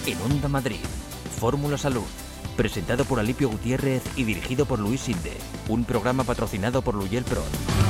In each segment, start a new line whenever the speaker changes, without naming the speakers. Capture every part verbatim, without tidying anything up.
En Onda Madrid, Fórmula Salud, presentado por Alipio Gutiérrez y dirigido por Luis Sinde, un programa patrocinado por Luyel Pro.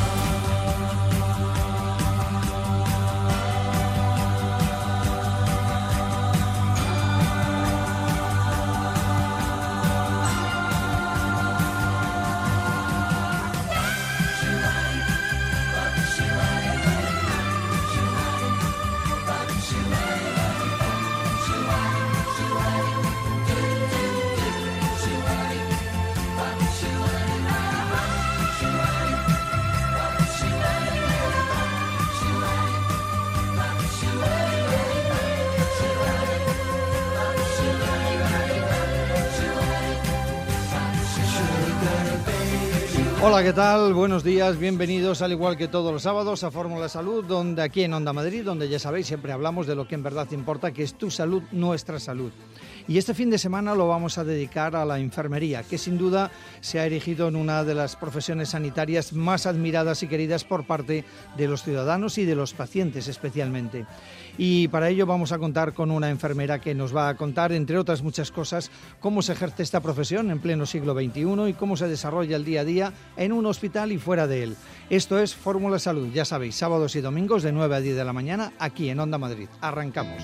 Hola, ¿qué tal? Buenos días, bienvenidos al igual que todos los sábados a Fórmula Salud, donde aquí en Onda Madrid, donde ya sabéis, siempre hablamos de lo que en verdad importa, que es tu salud, nuestra salud. Y este fin de semana lo vamos a dedicar a la enfermería, que sin duda se ha erigido en una de las profesiones sanitarias más admiradas y queridas por parte de los ciudadanos y de los pacientes especialmente. Y para ello vamos a contar con una enfermera que nos va a contar, entre otras muchas cosas, cómo se ejerce esta profesión en pleno siglo veintiuno y cómo se desarrolla el día a día en un hospital y fuera de él. Esto es Fórmula Salud, ya sabéis, sábados y domingos de nueve a diez de la mañana aquí en Onda Madrid. Arrancamos.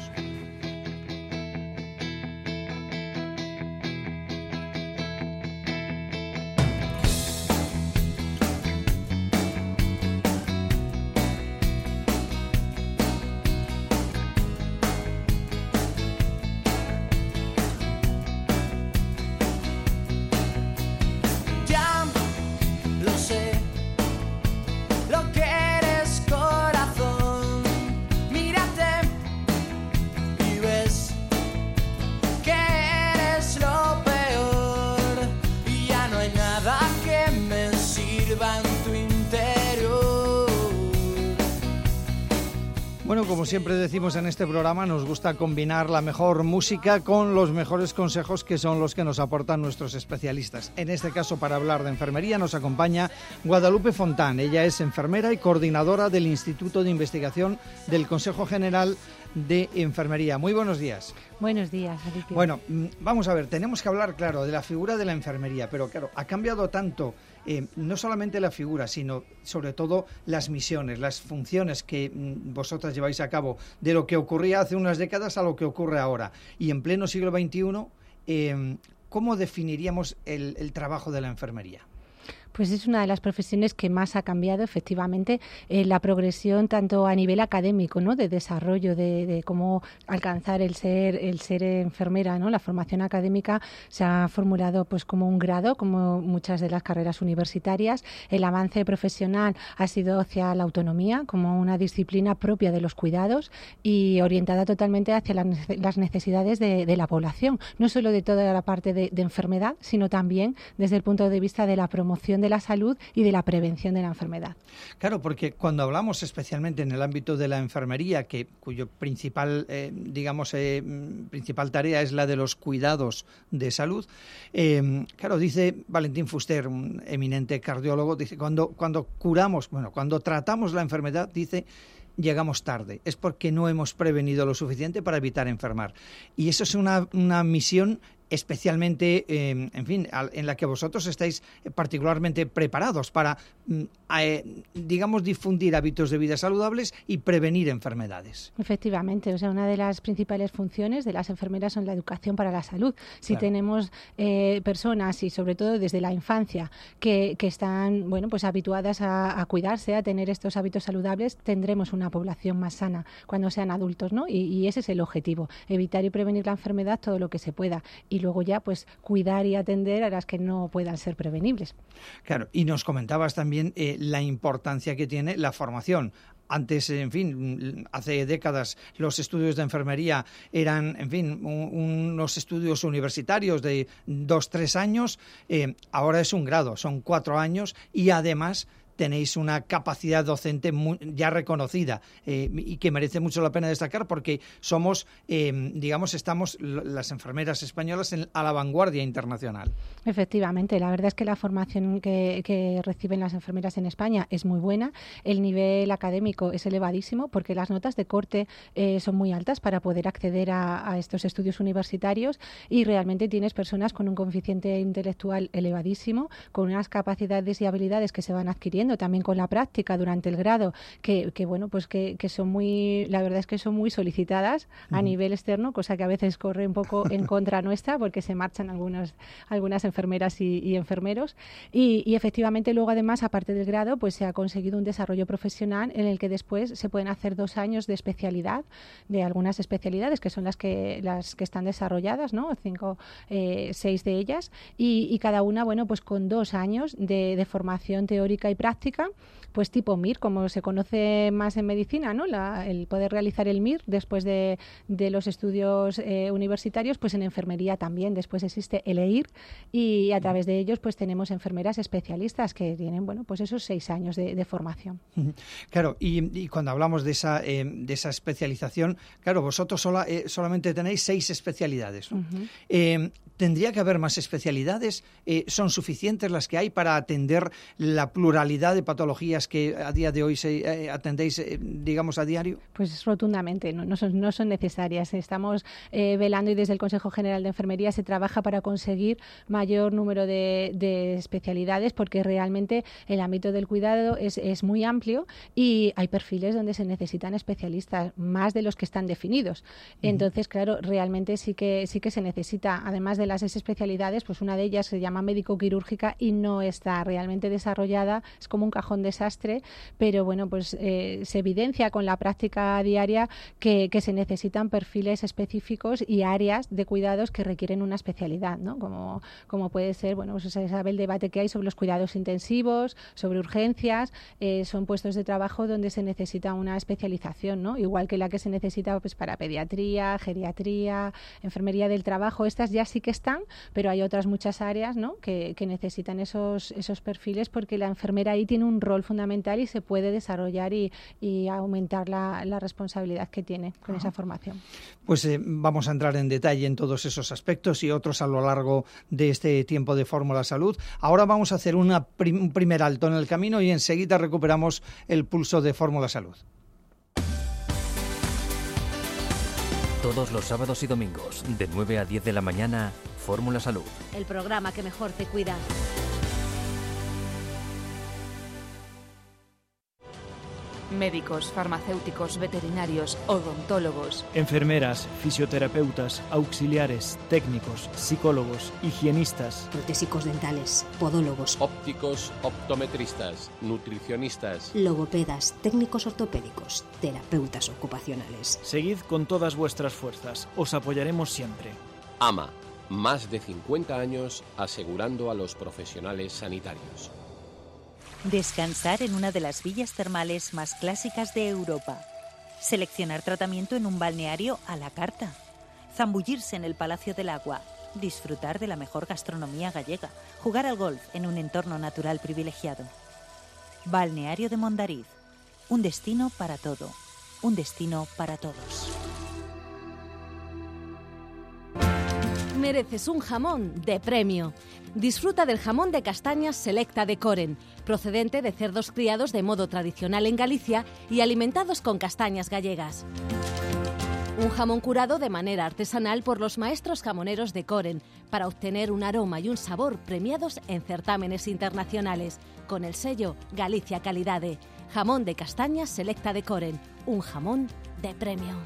Bueno, como siempre decimos en este programa, nos gusta combinar la mejor música con los mejores consejos, que son los que nos aportan nuestros especialistas. En este caso, para hablar de enfermería, nos acompaña Guadalupe Fontán. Ella es enfermera y coordinadora del Instituto de Investigación del Consejo General de Enfermería. Muy buenos días.
Buenos días, Alipio.
Bueno, vamos a ver, tenemos que hablar, claro, de la figura de la enfermería, pero claro, ha cambiado tanto, eh, no solamente la figura, sino sobre todo las misiones, las funciones que mm, vosotras lleváis a cabo, de lo que ocurría hace unas décadas a lo que ocurre ahora. Y en pleno siglo veintiuno, eh, ¿cómo definiríamos el, el trabajo de la enfermería?
Pues es una de las profesiones que más ha cambiado, efectivamente, eh, la progresión tanto a nivel académico, ¿no?, de desarrollo, de, de cómo alcanzar el ser el ser enfermera, ¿no? La formación académica se ha formulado pues como un grado, como muchas de las carreras universitarias. El avance profesional ha sido hacia la autonomía, como una disciplina propia de los cuidados y orientada totalmente hacia las, las necesidades de, de la población, no solo de toda la parte de, de enfermedad, sino también desde el punto de vista de la promoción de la salud y de la prevención de la enfermedad.
Claro, porque cuando hablamos especialmente en el ámbito de la enfermería, que cuyo principal, eh, digamos, eh, principal tarea es la de los cuidados de salud, eh, claro, dice Valentín Fuster, un eminente cardiólogo, dice cuando cuando curamos, bueno, cuando tratamos la enfermedad, dice, llegamos tarde, es porque no hemos prevenido lo suficiente para evitar enfermar. Y eso es una, una misión especialmente, eh, en fin, en la que vosotros estáis particularmente preparados para, eh, digamos, difundir hábitos de vida saludables y prevenir enfermedades.
Efectivamente, o sea, una de las principales funciones de las enfermeras son la educación para la salud. Si claro. tenemos eh, personas, y sobre todo desde la infancia, que, que están, bueno, pues habituadas a, a cuidarse, a tener estos hábitos saludables, tendremos una población más sana cuando sean adultos, ¿no? Y, y ese es el objetivo, evitar y prevenir la enfermedad todo lo que se pueda. Y luego ya pues cuidar y atender a las que no puedan ser prevenibles.
Claro, y nos comentabas también eh, la importancia que tiene la formación. Antes, en fin, hace décadas los estudios de enfermería eran, en fin, un, unos estudios universitarios de dos, tres años. Eh, ahora es un grado, son cuatro años y además tenéis una capacidad docente muy, ya reconocida eh, y que merece mucho la pena destacar porque somos, eh, digamos, estamos las enfermeras españolas en, a la vanguardia internacional.
Efectivamente, la verdad es que la formación que, que reciben las enfermeras en España es muy buena, el nivel académico es elevadísimo porque las notas de corte eh, son muy altas para poder acceder a, a estos estudios universitarios y realmente tienes personas con un coeficiente intelectual elevadísimo, con unas capacidades y habilidades que se van adquiriendo también con la práctica durante el grado, que, que bueno, pues que, que son muy, la verdad es que son muy solicitadas a uh-huh. nivel externo, cosa que a veces corre un poco en contra nuestra porque se marchan algunas, algunas enfermeras y, y enfermeros y, y efectivamente luego además aparte del grado pues se ha conseguido un desarrollo profesional en el que después se pueden hacer dos años de especialidad, de algunas especialidades que son las que las que están desarrolladas, ¿no? Cinco, eh, seis de ellas y, y cada una, bueno, pues con dos años de, de formación teórica y práctica, pues tipo M I R, como se conoce más en medicina, ¿no? La, el poder realizar el M I R después de, de los estudios eh, universitarios, pues en enfermería también. Después existe el E I R y a través de ellos pues tenemos enfermeras especialistas que tienen, bueno, pues esos seis años de, de formación.
Claro, y, y cuando hablamos de esa, eh, de esa especialización, claro, vosotros sola, eh, solamente tenéis seis especialidades, ¿no? Uh-huh. Eh, ¿Tendría que haber más especialidades? Eh, ¿Son suficientes las que hay para atender la pluralidad de patologías que a día de hoy se, eh, atendéis, eh, digamos, a diario?
Pues rotundamente, no, no, son, no son necesarias. Estamos eh, velando y desde el Consejo General de Enfermería se trabaja para conseguir mayor número de, de especialidades porque realmente el ámbito del cuidado es, es muy amplio y hay perfiles donde se necesitan especialistas, más de los que están definidos. Entonces, claro, realmente sí que, sí que se necesita, además de las especialidades, pues una de ellas se llama médico-quirúrgica y no está realmente desarrollada, es como un cajón desastre, pero bueno, pues eh, se evidencia con la práctica diaria que, que se necesitan perfiles específicos y áreas de cuidados que requieren una especialidad, ¿no? Como, como puede ser, bueno, pues se sabe el debate que hay sobre los cuidados intensivos, sobre urgencias, eh, son puestos de trabajo donde se necesita una especialización, ¿no? Igual que la que se necesita pues para pediatría, geriatría, enfermería del trabajo, estas ya sí que están, pero hay otras muchas áreas, ¿no? que, que necesitan esos, esos perfiles porque la enfermera ahí tiene un rol fundamental y se puede desarrollar y, y aumentar la, la responsabilidad que tiene con esa formación.
Pues eh, vamos a entrar en detalle en todos esos aspectos y otros a lo largo de este tiempo de Fórmula Salud. Ahora vamos a hacer una prim- un primer alto en el camino y enseguida recuperamos el pulso de Fórmula Salud.
Todos los sábados y domingos, de nueve a diez de la mañana, Fórmula Salud.
El programa que mejor te cuida. Médicos, farmacéuticos, veterinarios, odontólogos,
enfermeras, fisioterapeutas, auxiliares, técnicos, psicólogos, higienistas,
protésicos dentales, podólogos,
ópticos, optometristas, nutricionistas,
logopedas, técnicos ortopédicos, terapeutas ocupacionales.
Seguid con todas vuestras fuerzas, os apoyaremos siempre.
A M A, más de cincuenta años asegurando a los profesionales sanitarios.
Descansar en una de las villas termales más clásicas de Europa. Seleccionar tratamiento en un balneario a la carta. Zambullirse en el Palacio del Agua. Disfrutar de la mejor gastronomía gallega. Jugar al golf en un entorno natural privilegiado. Balneario de Mondariz. Un destino para todo. Un destino para todos.
Mereces un jamón de premio. Disfruta del jamón de castañas Selecta de Coren, procedente de cerdos criados de modo tradicional en Galicia y alimentados con castañas gallegas. Un jamón curado de manera artesanal por los maestros jamoneros de Coren para obtener un aroma y un sabor premiados en certámenes internacionales, con el sello Galicia Calidade. Jamón de castañas Selecta de Coren, un jamón de premio.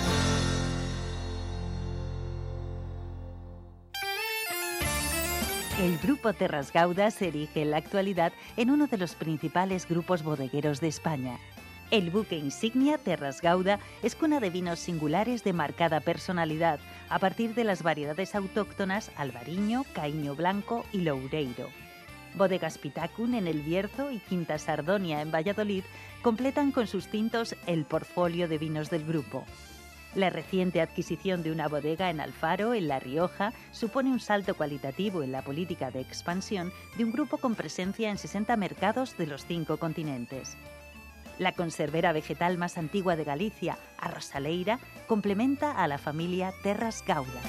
El Grupo Terras Gauda se erige en la actualidad en uno de los principales grupos bodegueros de España. El buque insignia Terras Gauda es cuna de vinos singulares de marcada personalidad, a partir de las variedades autóctonas Albariño, Caíño Blanco y Loureiro. Bodegas Pitacun en El Bierzo y Quinta Sardonia en Valladolid completan con sus tintos el portfolio de vinos del grupo. La reciente adquisición de una bodega en Alfaro, en La Rioja, supone un salto cualitativo en la política de expansión de un grupo con presencia en sesenta mercados de los cinco continentes. La conservera vegetal más antigua de Galicia, Arrosaleira, complementa a la familia Terras Gauda.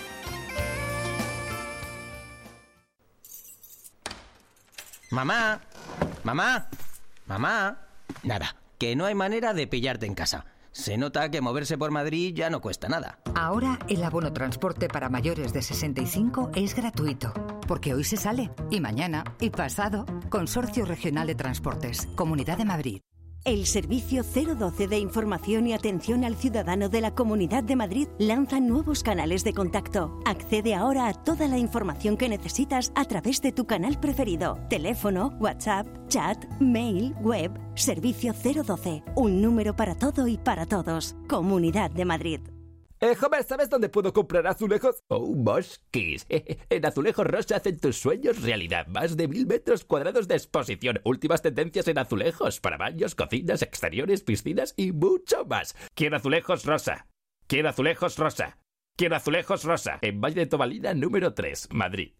Mamá, mamá, mamá. Nada, que no hay manera de pillarte en casa. Se nota que moverse por Madrid ya no cuesta nada.
Ahora el abono transporte para mayores de sesenta y cinco es gratuito, porque hoy se sale, y mañana, y pasado. Consorcio Regional de Transportes, Comunidad de Madrid.
El Servicio cero doce de Información y Atención al Ciudadano de la Comunidad de Madrid lanza nuevos canales de contacto. Accede ahora a toda la información que necesitas a través de tu canal preferido. Teléfono, WhatsApp, chat, mail, web. Servicio cero doce. Un número para todo y para todos. Comunidad de Madrid.
Eh, joven, ¿sabes dónde puedo comprar azulejos? Oh, Mosquis. En Azulejos Rosa hacen tus sueños realidad. Más de mil metros cuadrados de exposición. Últimas tendencias en azulejos para baños, cocinas, exteriores, piscinas y mucho más. Quiero Azulejos Rosa. Quiero Azulejos Rosa. Quiero Azulejos Rosa. En Valle de Tobalina, número tres, Madrid.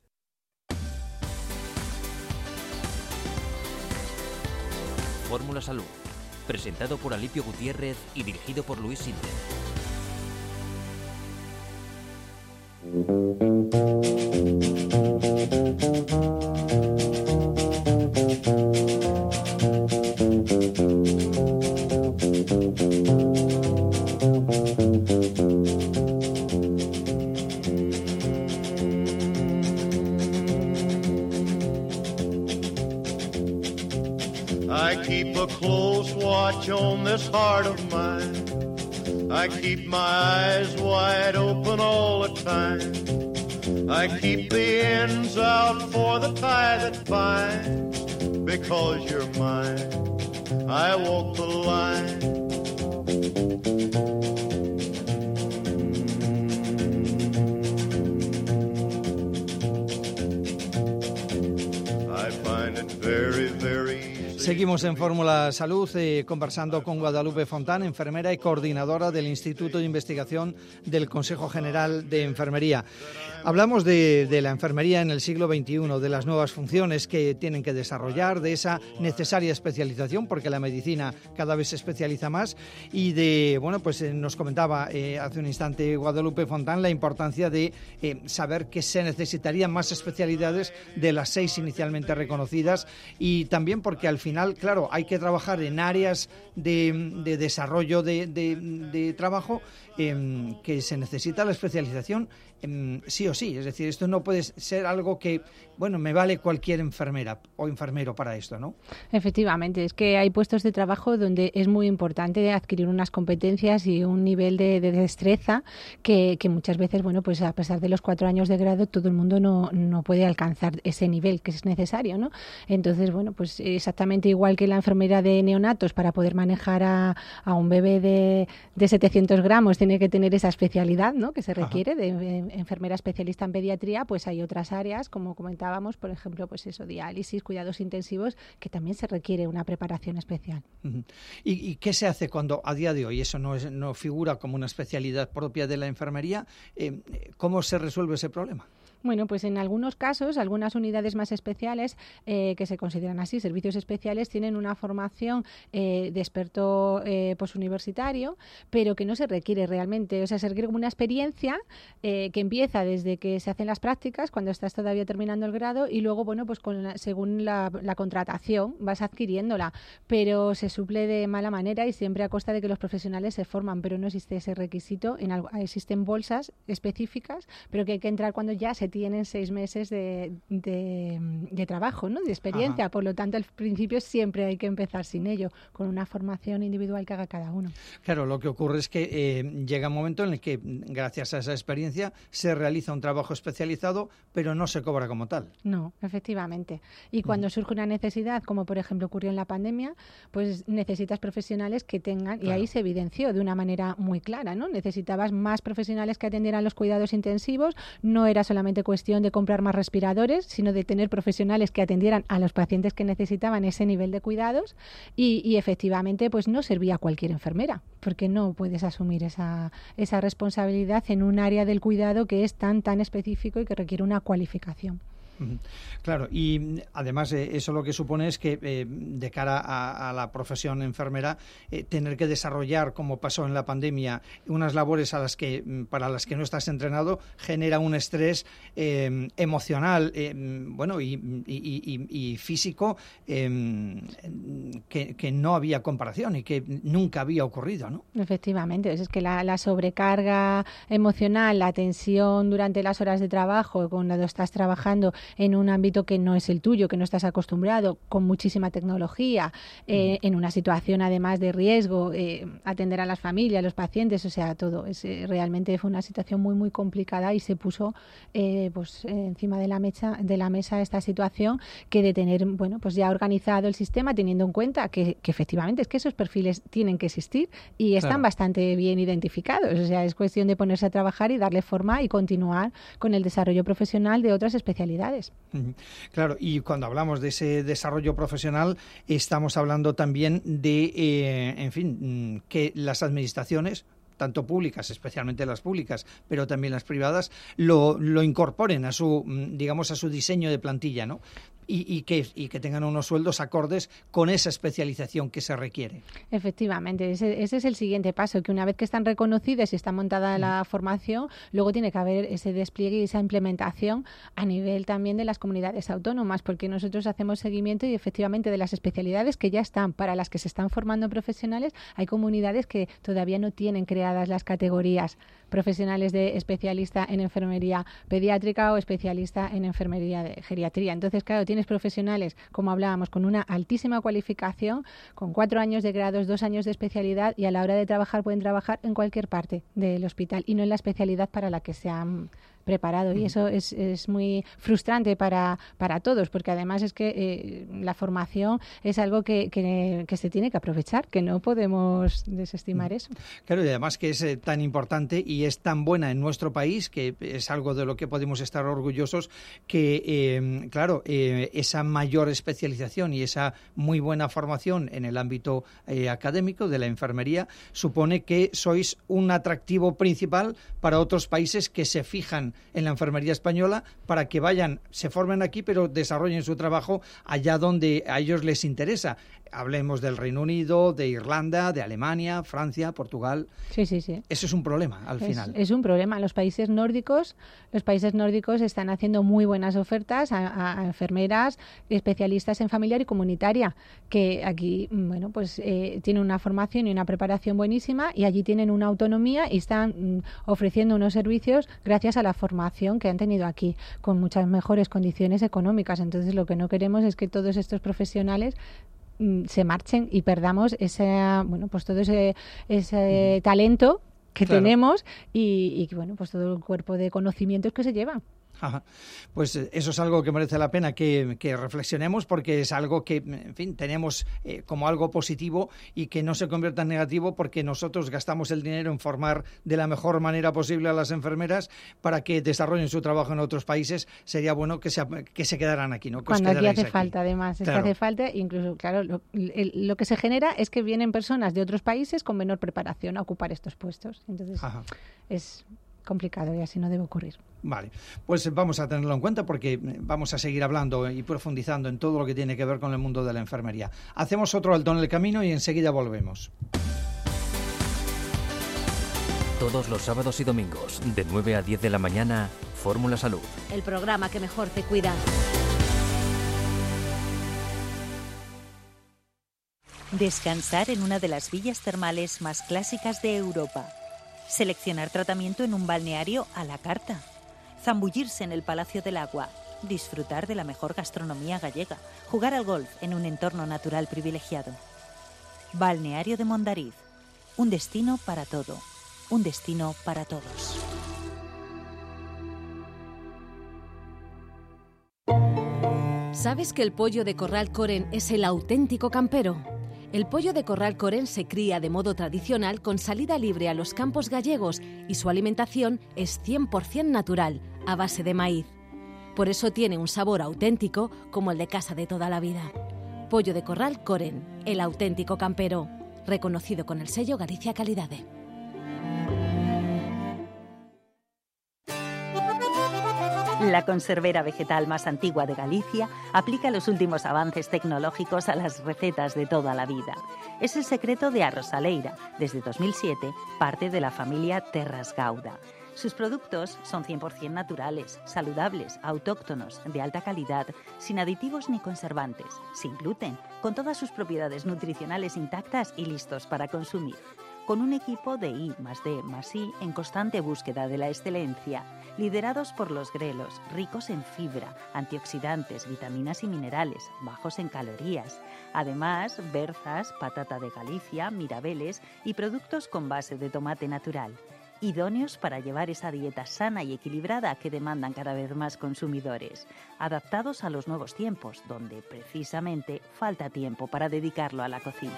Fórmula Salud. Presentado por Alipio Gutiérrez y dirigido por Luis Sinde.
I keep a close watch on this heart of mine. I keep my eyes wide open all the time. I keep the ends out for the tie that binds. Because you're mine, I walk the line. I find it very, very
Seguimos en Fórmula Salud eh, conversando con Guadalupe Fontán, enfermera y coordinadora del Instituto de Investigación del Consejo General de Enfermería. Hablamos de, de la enfermería en el siglo veintiuno, de las nuevas funciones que tienen que desarrollar, de esa necesaria especialización, porque la medicina cada vez se especializa más, y de, bueno, pues eh, nos comentaba eh, hace un instante Guadalupe Fontán la importancia de eh, saber que se necesitarían más especialidades de las seis inicialmente reconocidas, y también porque al final Final, claro, hay que trabajar en áreas de, de desarrollo de, de, de trabajo eh, que se necesita la especialización eh, sí o sí. Es decir, esto no puede ser algo que, bueno, me vale cualquier enfermera o enfermero para esto, ¿no?
Efectivamente, es que hay puestos de trabajo donde es muy importante adquirir unas competencias y un nivel de, de destreza que, que muchas veces, bueno, pues a pesar de los cuatro años de grado, todo el mundo no, no puede alcanzar ese nivel que es necesario, ¿no? Entonces, bueno, pues exactamente igual que la enfermera de neonatos, para poder manejar a, a un bebé de, de setecientos gramos tiene que tener esa especialidad, ¿no?, que se requiere. Ajá. de, de enfermera especialista en pediatría, pues hay otras áreas, como comentábamos, por ejemplo, pues eso, diálisis, cuidados intensivos, que también se requiere una preparación especial.
Uh-huh. ¿Y, ¿Y qué se hace cuando a día de hoy eso no, es, no figura como una especialidad propia de la enfermería? Eh, ¿Cómo se resuelve ese problema?
Bueno, pues en algunos casos, algunas unidades más especiales, eh, que se consideran así, servicios especiales, tienen una formación eh, de experto eh, posuniversitario, pero que no se requiere realmente. O sea, se requiere como una experiencia eh, que empieza desde que se hacen las prácticas, cuando estás todavía terminando el grado, y luego, bueno, pues con la, según la, la contratación vas adquiriéndola, pero se suple de mala manera y siempre a costa de que los profesionales se forman, pero no existe ese requisito. En algo, existen bolsas específicas, pero que hay que entrar cuando ya se tienen seis meses de, de, de trabajo, ¿no?, de experiencia. Ajá. Por lo tanto, al principio siempre hay que empezar sin ello, con una formación individual que haga cada uno.
Claro, lo que ocurre es que eh, llega un momento en el que, gracias a esa experiencia, se realiza un trabajo especializado, pero no se cobra como tal.
No, efectivamente. Y cuando uh-huh. surge una necesidad, como por ejemplo ocurrió en la pandemia, pues necesitas profesionales que tengan, claro. y ahí se evidenció de una manera muy clara, ¿no? Necesitabas más profesionales que atendieran los cuidados intensivos, no era solamente solamente cuestión de comprar más respiradores, sino de tener profesionales que atendieran a los pacientes que necesitaban ese nivel de cuidados y, y efectivamente pues no servía a cualquier enfermera, porque no puedes asumir esa, esa responsabilidad en un área del cuidado que es tan, tan específico y que requiere una cualificación.
Claro, y además eh, eso lo que supone es que eh, de cara a, a la profesión enfermera eh, tener que desarrollar, como pasó en la pandemia, unas labores a las que para las que no estás entrenado genera un estrés eh, emocional, eh, bueno y, y, y, y físico eh, que, que no había comparación y que nunca había ocurrido, ¿no?
Efectivamente, es que la, la sobrecarga emocional, la tensión durante las horas de trabajo, cuando estás trabajando en un ámbito que no es el tuyo, que no estás acostumbrado, con muchísima tecnología, eh, mm. en una situación además de riesgo, eh, atender a las familias, a los pacientes, o sea, todo. Es, eh, realmente fue una situación muy, muy complicada y se puso eh, pues, eh, encima de la, mecha, de la mesa esta situación que de tener, bueno, pues ya organizado el sistema, teniendo en cuenta que, que efectivamente es que esos perfiles tienen que existir y están claro. bastante bien identificados. O sea, es cuestión de ponerse a trabajar y darle forma y continuar con el desarrollo profesional de otras especialidades.
Claro, y cuando hablamos de ese desarrollo profesional estamos hablando también de, eh, en fin, que las administraciones, tanto públicas, especialmente las públicas, pero también las privadas, lo, lo incorporen a su, digamos, a su diseño de plantilla, ¿no? Y, y, que, y que tengan unos sueldos acordes con esa especialización que se requiere.
Efectivamente, ese, ese es el siguiente paso, que una vez que están reconocidas y está montada la formación, luego tiene que haber ese despliegue y esa implementación a nivel también de las comunidades autónomas, porque nosotros hacemos seguimiento y efectivamente de las especialidades que ya están, para las que se están formando profesionales, hay comunidades que todavía no tienen creadas las categorías profesionales de especialista en enfermería pediátrica o especialista en enfermería de geriatría. Entonces, claro, tienes profesionales, como hablábamos, con una altísima cualificación, con cuatro años de grados, dos años de especialidad y a la hora de trabajar pueden trabajar en cualquier parte del hospital y no en la especialidad para la que se han preparado. Y eso es, es muy frustrante para, para todos, porque además es que eh, la formación es algo que, que, que se tiene que aprovechar, que no podemos desestimar eso.
Claro, y además que es eh, tan importante y es tan buena en nuestro país, que es algo de lo que podemos estar orgullosos, que, eh, claro, eh, esa mayor especialización y esa muy buena formación en el ámbito eh, académico de la enfermería supone que sois un atractivo principal para otros países que se fijan en la enfermería española para que vayan, se formen aquí, pero desarrollen su trabajo allá donde a ellos les interesa. Hablemos del Reino Unido, de Irlanda, de Alemania, Francia, Portugal.
Sí, sí, sí.
Eso es un problema al
es,
final.
Es un problema. Los países nórdicos, los países nórdicos están haciendo muy buenas ofertas a, a enfermeras, especialistas en familiar y comunitaria, que aquí, bueno, pues eh, tienen una formación y una preparación buenísima y allí tienen una autonomía y están mm, ofreciendo unos servicios gracias a la formación que han tenido aquí, con muchas mejores condiciones económicas. Entonces, lo que no queremos es que todos estos profesionales se marchen y perdamos ese, bueno, pues todo ese, ese uh-huh. talento que claro. tenemos y, y bueno, pues todo el cuerpo de conocimientos que se llevan.
Ajá. Pues eso es algo que merece la pena que, que reflexionemos, porque es algo que, en fin, tenemos eh, como algo positivo y que no se convierta en negativo, porque nosotros gastamos el dinero en formar de la mejor manera posible a las enfermeras para que desarrollen su trabajo en otros países. Sería bueno que se, que se quedaran aquí, ¿no? Que
Cuando aquí hace
aquí.
falta, además, es
claro.
que hace falta, incluso, claro, lo, el, lo que se genera es que vienen personas de otros países con menor preparación a ocupar estos puestos. Entonces, Ajá. es complicado y así no debe ocurrir.
Vale, pues vamos a tenerlo en cuenta porque vamos a seguir hablando y profundizando en todo lo que tiene que ver con el mundo de la enfermería. Hacemos otro alto en el camino y enseguida volvemos.
Todos los sábados y domingos, de nueve a diez de la mañana, Fórmula Salud.
El programa que mejor te cuida.
Descansar en una de las villas termales más clásicas de Europa. Seleccionar tratamiento en un balneario a la carta. Zambullirse en el Palacio del Agua. Disfrutar de la mejor gastronomía gallega. Jugar al golf en un entorno natural privilegiado. Balneario de Mondariz. Un destino para todo. Un destino para todos.
¿Sabes que el pollo de Corral Coren es el auténtico campero? El pollo de Corral Coren se cría de modo tradicional con salida libre a los campos gallegos y su alimentación es cien por ciento natural, a base de maíz. Por eso tiene un sabor auténtico como el de casa de toda la vida. Pollo de corral Coren, el auténtico campero, reconocido con el sello Galicia Calidade.
La conservera vegetal más antigua de Galicia aplica los últimos avances tecnológicos a las recetas de toda la vida. Es el secreto de Arrosaleira, desde dos mil siete, parte de la familia Terras Gauda. Sus productos son cien por ciento naturales, saludables, autóctonos, de alta calidad, sin aditivos ni conservantes, sin gluten, con todas sus propiedades nutricionales intactas y listos para consumir. Con un equipo de I más D más I en constante búsqueda de la excelencia, liderados por los grelos, ricos en fibra, antioxidantes, vitaminas y minerales, bajos en calorías. Además, berzas, patata de Galicia, mirabeles y productos con base de tomate natural, idóneos para llevar esa dieta sana y equilibrada que demandan cada vez más consumidores, adaptados a los nuevos tiempos, donde precisamente falta tiempo para dedicarlo a la cocina.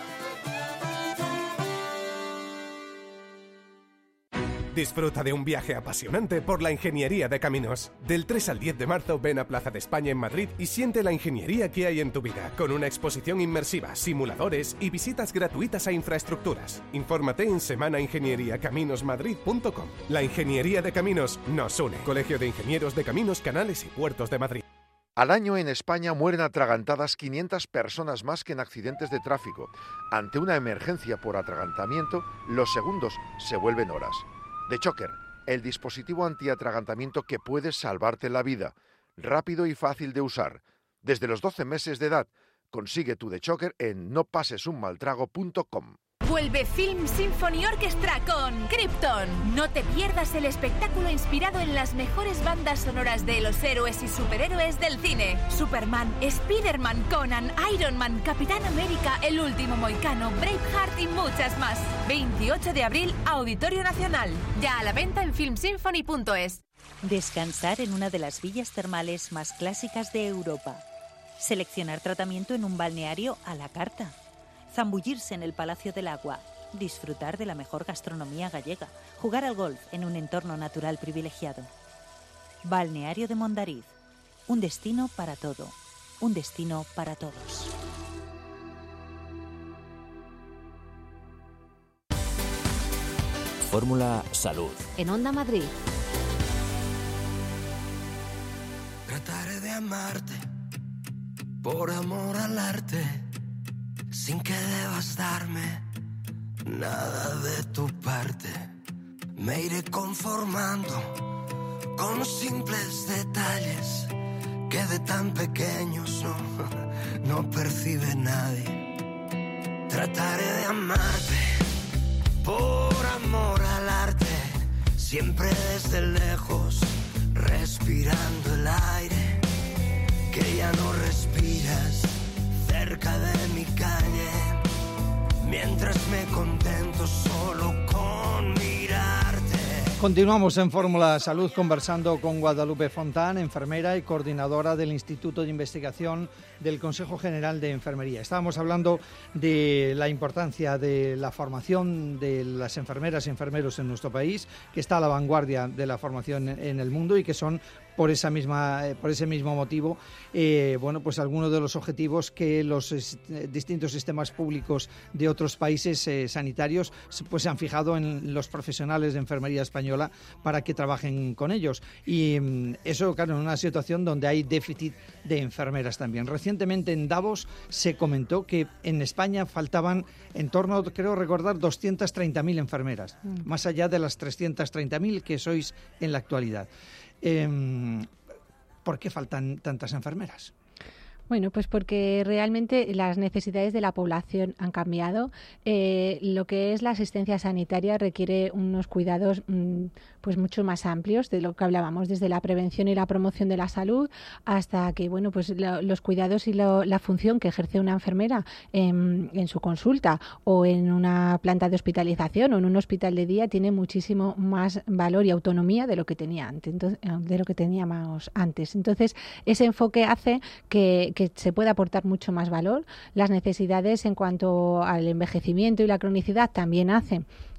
Disfruta de un viaje apasionante por la ingeniería de caminos. Del tres al diez de marzo ven a Plaza de España en Madrid y siente la ingeniería que hay en tu vida, con una exposición inmersiva, simuladores y visitas gratuitas a infraestructuras. Infórmate en semana ingeniería caminos madrid punto com. La ingeniería de caminos nos une. Colegio de Ingenieros de Caminos, Canales y Puertos de Madrid.
Al año en España mueren atragantadas quinientas personas más que en accidentes de tráfico. Ante una emergencia por atragantamiento, los segundos se vuelven horas. The Choker, el dispositivo antiatragantamiento que puede salvarte la vida, rápido y fácil de usar. Desde los doce meses de edad, consigue tu The Choker en no pases un mal trago punto com.
Vuelve Film Symphony Orchestra con Krypton. No te pierdas el espectáculo inspirado en las mejores bandas sonoras de los héroes y superhéroes del cine. Superman, Spider-Man, Conan, Iron Man, Capitán América, El Último Mohicano, Braveheart y muchas más. veintiocho de abril, Auditorio Nacional. Ya a la venta en film symphony punto es.
Descansar en una de las villas termales más clásicas de Europa. Seleccionar tratamiento en un balneario a la carta. Zambullirse en el Palacio del Agua, disfrutar de la mejor gastronomía gallega, jugar al golf en un entorno natural privilegiado. Balneario de Mondariz, un destino para todo, un destino para todos.
Fórmula Salud.
En Onda Madrid.
Trataré de amarte por amor al arte, sin que debas darme nada de tu parte. Me iré conformando con simples detalles que de tan pequeños no, no percibe nadie. Trataré de amarte por amor al arte, siempre desde lejos, respirando el aire que ya no respiras, cerca de mi calle, mientras me contento solo con mirarte.
Continuamos en Fórmula Salud conversando con Guadalupe Fontán, enfermera y coordinadora del Instituto de Investigación del Consejo General de Enfermería. Estábamos hablando de la importancia de la formación de las enfermeras y enfermeros en nuestro país, que está a la vanguardia de la formación en el mundo y que son por esa misma, por ese mismo motivo, eh, bueno, pues algunos de los objetivos que los es, distintos sistemas públicos de otros países eh, sanitarios pues se han fijado en los profesionales de enfermería española para que trabajen con ellos. Y mm, eso, claro, en una situación donde hay déficit de enfermeras también. Recientemente en Davos se comentó que en España faltaban en torno, creo recordar, doscientas treinta mil enfermeras, mm. más allá de las trescientas treinta mil que sois en la actualidad. Eh, ¿Por qué faltan tantas enfermeras?
Bueno, pues porque realmente las necesidades de la población han cambiado. Eh, lo que es la asistencia sanitaria requiere unos cuidados mmm, pues mucho más amplios de lo que hablábamos, desde la prevención y la promoción de la salud hasta que bueno pues lo, los cuidados y lo, la función que ejerce una enfermera en, en su consulta o en una planta de hospitalización o en un hospital de día tiene muchísimo más valor y autonomía de lo que tenía antes, entonces, de lo que teníamos antes. Entonces, ese enfoque hace que que se puede aportar mucho más valor. Las necesidades en cuanto al envejecimiento y la cronicidad también hacen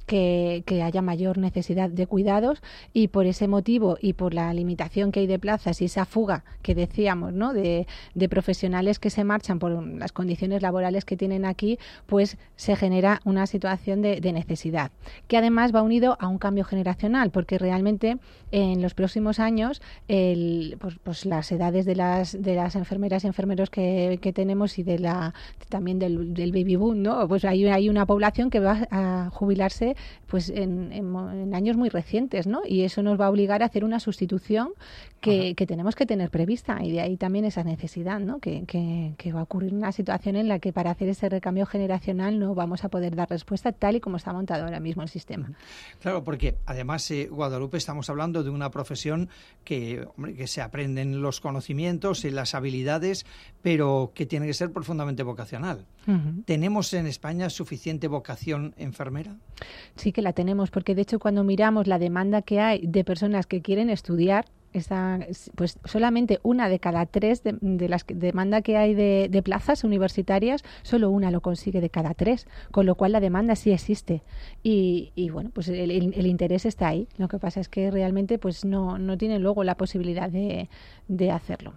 que, que haya mayor necesidad de cuidados, y por ese motivo y por la limitación que hay de plazas y esa fuga que decíamos, ¿no?, de, de profesionales que se marchan por las condiciones laborales que tienen aquí, pues se genera una situación de, de necesidad, que además va unido a un cambio generacional, porque realmente en los próximos años el, pues, pues las edades de las, de las enfermeras y enfermeros que, que tenemos y de la también del, del baby boom, ¿no?, pues hay, hay una población que va a jubilarse pues en, en, en años muy recientes, ¿no? Y eso nos va a obligar a hacer una sustitución que, que tenemos que tener prevista, y de ahí también esa necesidad, ¿no?, que, que, que va a ocurrir una situación en la que para hacer ese recambio generacional no vamos a poder dar respuesta tal y como está montado ahora mismo el sistema.
Claro, porque además, eh, Guadalupe, estamos hablando de una profesión que, hombre, que se aprenden los conocimientos y las habilidades, pero que tiene que ser profundamente vocacional. Uh-huh. ¿Tenemos en España suficiente vocación enfermera?
Sí que la tenemos, porque de hecho cuando miramos la demanda que hay de personas que quieren estudiar, está, pues solamente una de cada tres de, de las que, demanda que hay de, de plazas universitarias, solo una lo consigue de cada tres, con lo cual la demanda sí existe y, y bueno, pues el, el, el interés está ahí. Lo que pasa es que realmente pues no, no tienen luego la posibilidad de, de hacerlo.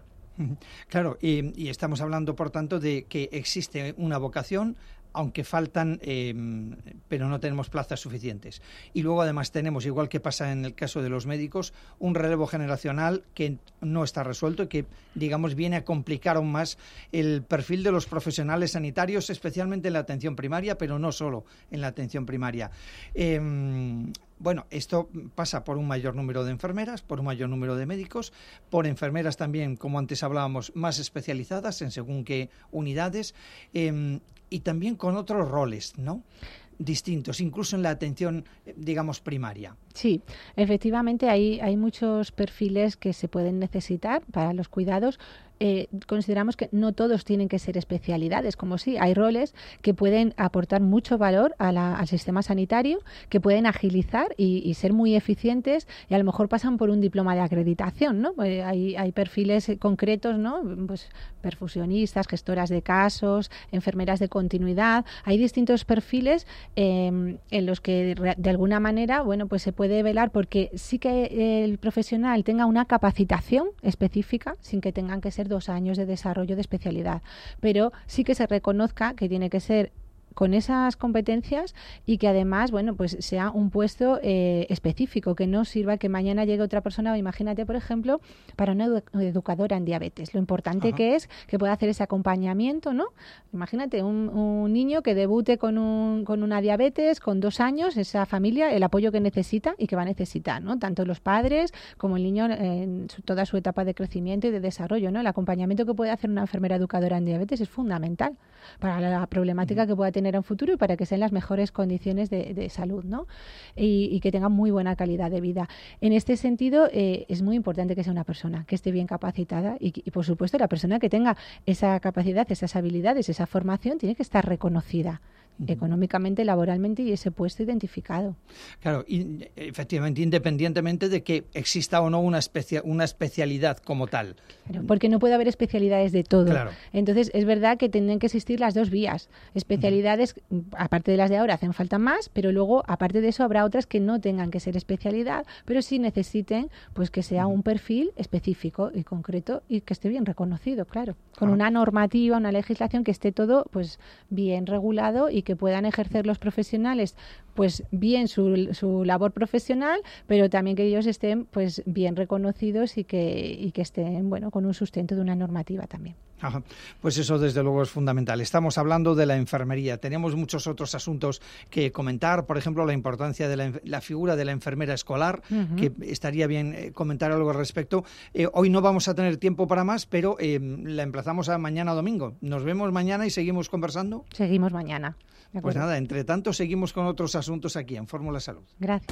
Claro, y, y estamos hablando, por tanto, de que existe una vocación, aunque faltan, eh, pero no tenemos plazas suficientes. Y luego además tenemos, igual que pasa en el caso de los médicos, un relevo generacional que no está resuelto y que, digamos, viene a complicar aún más el perfil de los profesionales sanitarios, especialmente en la atención primaria, pero no solo en la atención primaria. Eh, Bueno, esto pasa por un mayor número de enfermeras, por un mayor número de médicos, por enfermeras también, como antes hablábamos, más especializadas en según qué unidades, eh, y también con otros roles, ¿no?, distintos, incluso en la atención, digamos, primaria.
Sí, efectivamente hay, hay muchos perfiles que se pueden necesitar para los cuidados. Eh, consideramos que no todos tienen que ser especialidades, como sí, hay roles que pueden aportar mucho valor a la, al sistema sanitario, que pueden agilizar y, y ser muy eficientes, y a lo mejor pasan por un diploma de acreditación, ¿no? Eh, hay, hay perfiles concretos, ¿no?, pues perfusionistas, gestoras de casos, enfermeras de continuidad. Hay distintos perfiles eh, en los que de alguna manera, bueno, pues se puede velar porque sí que el profesional tenga una capacitación específica, sin que tengan que ser dos años de desarrollo de especialidad, pero sí que se reconozca que tiene que ser con esas competencias y que además, bueno, pues sea un puesto eh, específico, que no sirva que mañana llegue otra persona, o imagínate, por ejemplo, para una edu- educadora en diabetes, lo importante Ajá. que es que pueda hacer ese acompañamiento, ¿no? Imagínate un, un niño que debute con, un, con una diabetes, con dos años, esa familia, el apoyo que necesita y que va a necesitar, ¿no?, tanto los padres como el niño en su, toda su etapa de crecimiento y de desarrollo, ¿no? El acompañamiento que puede hacer una enfermera educadora en diabetes es fundamental para la problemática que pueda tener en futuro y para que sean las mejores condiciones de, de salud, ¿no? Y, y que tengan muy buena calidad de vida. En este sentido, eh, es muy importante que sea una persona que esté bien capacitada y, y, por supuesto, la persona que tenga esa capacidad, esas habilidades, esa formación, tiene que estar reconocida económicamente, laboralmente, y ese puesto identificado.
Claro, y efectivamente, independientemente de que exista o no una, especia, una especialidad como tal.
Claro, porque no puede haber especialidades de todo.
Claro.
Entonces, es verdad que tendrían que existir las dos vías. Especialidades, uh-huh. aparte de las de ahora, hacen falta más, pero luego, aparte de eso, habrá otras que no tengan que ser especialidad, pero sí necesiten pues que sea uh-huh. un perfil específico y concreto y que esté bien reconocido, claro. Con uh-huh. una normativa, una legislación que esté todo pues bien regulado y que puedan ejercer los profesionales pues bien su, su labor profesional, pero también que ellos estén pues bien reconocidos y que, y que estén bueno con un sustento de una normativa también.
Ajá. Pues eso desde luego es fundamental. Estamos hablando de la enfermería. Tenemos muchos otros asuntos que comentar, por ejemplo la importancia de la, la figura de la enfermera escolar, uh-huh. que estaría bien eh, comentar algo al respecto. Eh, hoy no vamos a tener tiempo para más, pero eh, la emplazamos a mañana domingo. Nos vemos mañana y seguimos conversando.
Seguimos mañana.
Pues nada, entre tanto seguimos con otros asuntos aquí en Fórmula Salud.
Gracias.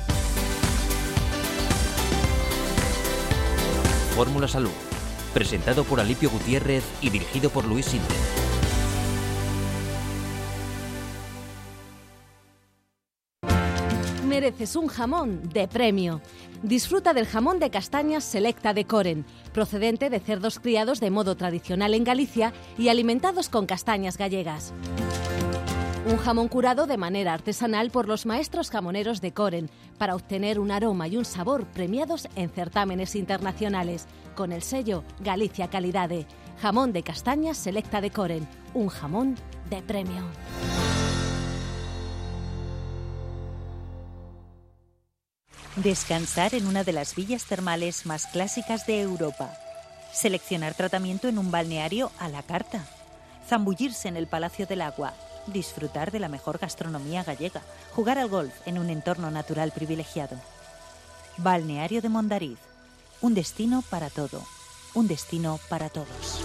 Fórmula Salud, presentado por Alipio Gutiérrez y dirigido por Luis Sinde.
Mereces un jamón de premio. Disfruta del jamón de castañas Selecta de Coren, procedente de cerdos criados de modo tradicional en Galicia y alimentados con castañas gallegas. Un jamón curado de manera artesanal por los maestros jamoneros de Coren para obtener un aroma y un sabor premiados en certámenes internacionales con el sello Galicia Calidade. Jamón de castañas Selecta de Coren, un jamón de premio.
Descansar en una de las villas termales más clásicas de Europa. Seleccionar tratamiento en un balneario a la carta. Zambullirse en el Palacio del Agua. Disfrutar de la mejor gastronomía gallega. Jugar al golf en un entorno natural privilegiado. Balneario de Mondariz. Un destino para todo. Un destino para todos.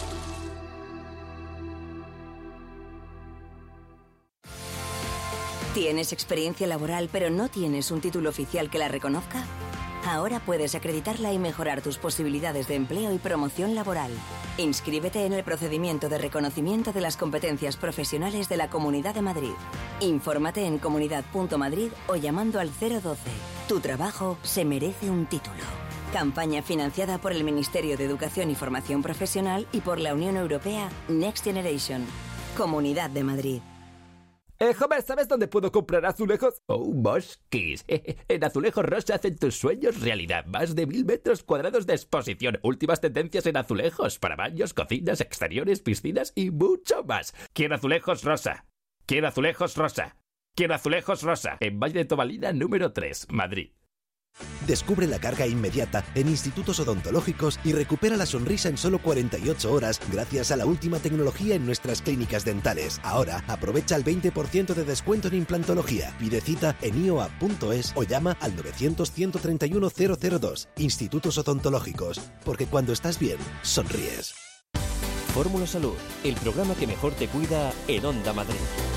¿Tienes experiencia laboral pero no tienes un título oficial que la reconozca? Ahora puedes acreditarla y mejorar tus posibilidades de empleo y promoción laboral. Inscríbete en el procedimiento de reconocimiento de las competencias profesionales de la Comunidad de Madrid. Infórmate en comunidad punto madrid o llamando al cero doce. Tu trabajo se merece un título. Campaña financiada por el Ministerio de Educación y Formación Profesional y por la Unión Europea Next Generation. Comunidad de Madrid.
Eh, joven, ¿sabes dónde puedo comprar azulejos? Oh, Bosquis. En Azulejos Rosa hacen tus sueños realidad. Más de mil metros cuadrados de exposición. Últimas tendencias en azulejos para baños, cocinas, exteriores, piscinas y mucho más. Quiero Azulejos Rosa. Quiero Azulejos Rosa. Quiero Azulejos Rosa. En Valle de Tobalina número tres, Madrid.
Descubre la carga inmediata en institutos odontológicos y recupera la sonrisa en solo cuarenta y ocho horas gracias a la última tecnología en nuestras clínicas dentales. Ahora aprovecha el veinte por ciento de descuento en implantología. Pide cita en i o a punto es o llama al novecientos, ciento treinta y uno, cero cero dos. Institutos odontológicos, porque cuando estás bien, sonríes.
Fórmula Salud, el programa que mejor te cuida en Onda Madrid.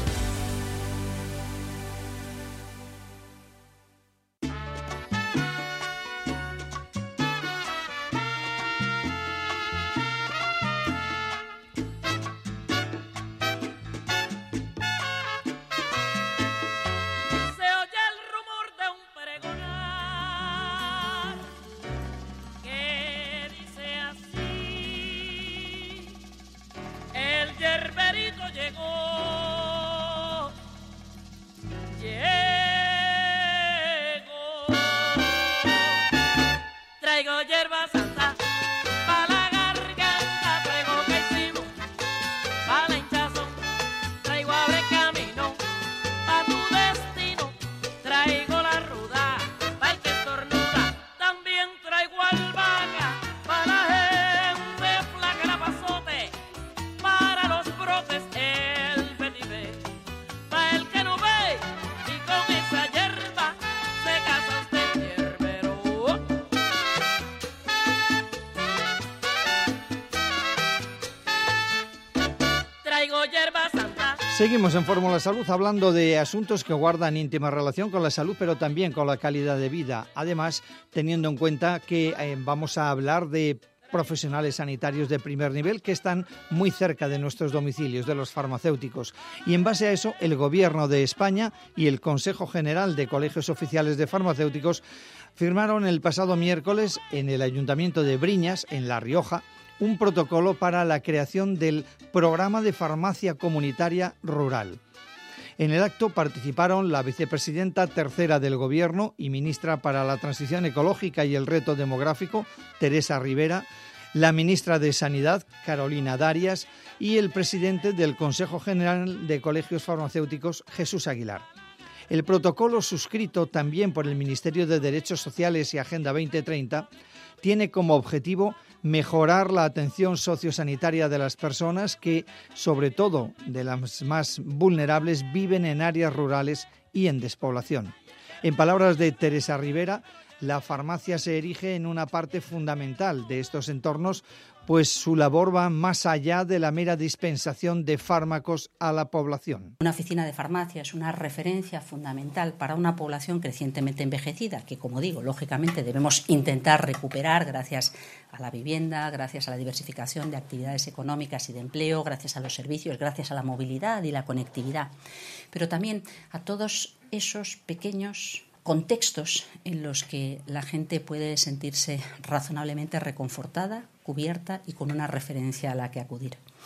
Seguimos en Fórmula Salud hablando de asuntos que guardan íntima relación con la salud, pero también con la calidad de vida. Además, teniendo en cuenta que eh, vamos a hablar de profesionales sanitarios de primer nivel que están muy cerca de nuestros domicilios, de los farmacéuticos. Y en base a eso, el Gobierno de España y el Consejo General de Colegios Oficiales de Farmacéuticos firmaron el pasado miércoles en el Ayuntamiento de Briñas, en La Rioja, un protocolo para la creación del Programa de Farmacia Comunitaria Rural. En el acto participaron la vicepresidenta tercera del Gobierno y ministra para la Transición Ecológica y el Reto Demográfico, Teresa Rivera, la ministra de Sanidad, Carolina Darias, y el presidente del Consejo General de Colegios Farmacéuticos, Jesús Aguilar. El protocolo, suscrito también por el Ministerio de Derechos Sociales y Agenda veinte treinta, tiene como objetivo mejorar la atención sociosanitaria de las personas que, sobre todo de las más vulnerables, viven en áreas rurales y en despoblación. En palabras de Teresa Rivera, la farmacia se erige en una parte fundamental de estos entornos, pues su labor va más allá de la mera dispensación de fármacos a la población.
Una oficina de farmacia es una referencia fundamental para una población crecientemente envejecida, que, como digo, lógicamente debemos intentar recuperar gracias a la vivienda, gracias a la diversificación de actividades económicas y de empleo, gracias a los servicios, gracias a la movilidad y la conectividad, pero también a todos esos pequeños contextos en los que la gente puede sentirse razonablemente reconfortada, cubierta y con una referencia a la que acudir.